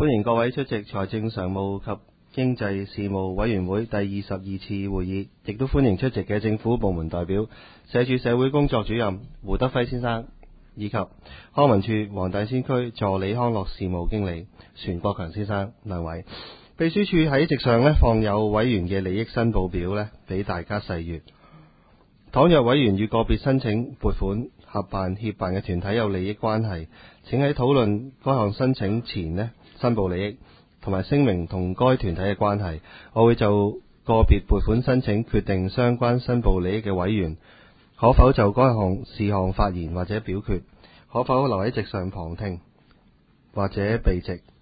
歡迎各位出席財政常務及經濟事務委員會第22次會議，亦都歡迎出席嘅政府部門代表、社署社會工作主任胡德輝先生，以及康文署黃大仙區助理康樂事務經理船國強先生兩位。秘書處喺席上放有委員嘅利益申報表俾大家細閱。倘若委員與個別申請撥款、合辦、協辦嘅團體有利益關係，請喺討論該項申請前申報利益，同埋聲明同該團體嘅關係。我會就個別撥款申請決定相關申報利益嘅委員可否就該項事項發言或者表決，可否留喺席上旁聽或者避席。